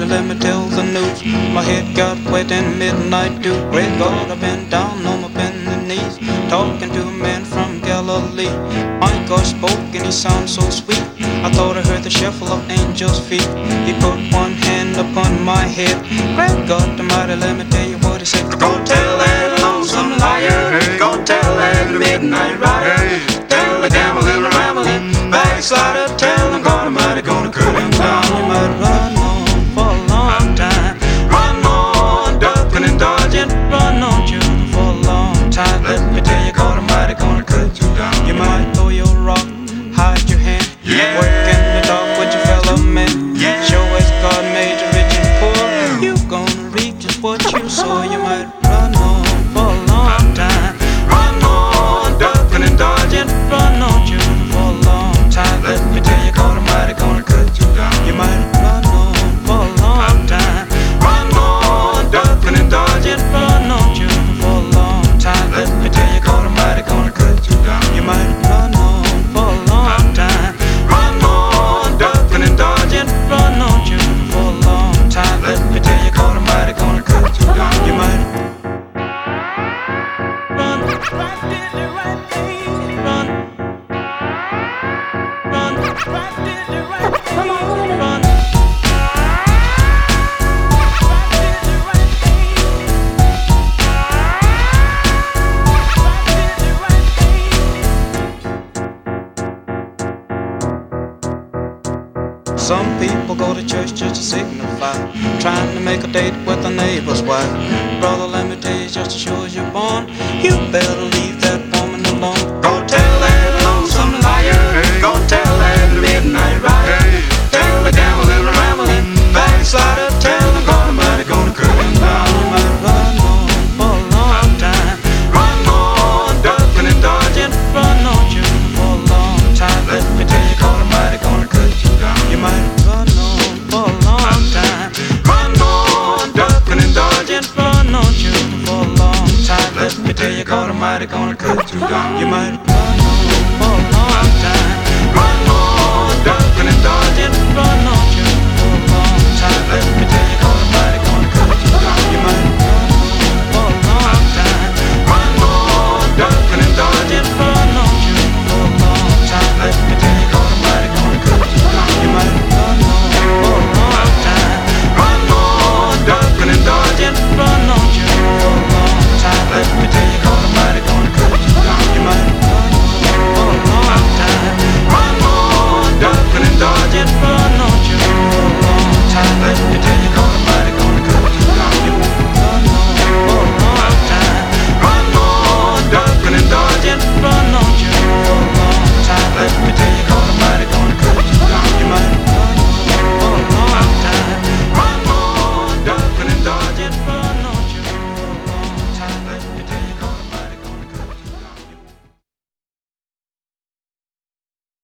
somebody let me tell the news. My head got wet in midnight dew. Great God, I've been down on my bending knees, talking to a man from Galilee. My God spoke and he sounded so sweet. I thought I heard the shuffle of angels' feet. He put one hand upon my head. Great God Almighty, let me tell you what he said. Go tell that lonesome liar, go tell that midnight rider, tell the gambling, rambling backslider, tell him God Almighty gonna cut him down. You might run on for a long time, run on ducking and dodging, run on shooting for a long time. Let me tell you, God Almighty gonna cut you down. You might throw your rock, hide your hand, work in the dark with your fellow men. Show as God made you rich and poor, you gonna reap just what you sow. You might run on for a long time, run on ducking and dodging, run on shooting for a long time. Let me tell you, God Almighty gonna cut you down. You might run on for a long time, run on ducking and dodging, run on shooting for a long time. Let me tell you, God Almighty gonna cut you down. You might run on for a long time, run on ducking and dodging, run on shooting for a long time. Let me tell you, God Almighty gonna cut you down. You might run, right did the right thing, run, right did the right thing, run, right did the right thing, right did the right thing. Some people go to church just to signify, trying to make a date with a neighbor's wife. Brother, let me tell you, just as sure as you're born, you better leave that woman alone. Go tell that lonesome liar, go tell that midnight rider, tell the gambling, rambling backslider, tell the God Almighty gonna cut him down. You might run on for a long time, run on ducking and dodging, run on shooting for a long time. Let me tell you, God Almighty gonna cut you down. You might run on for a long time, run on ducking and dodging, run on shooting for a long time. Let me tell you, God Almighty gonna cut you down. You might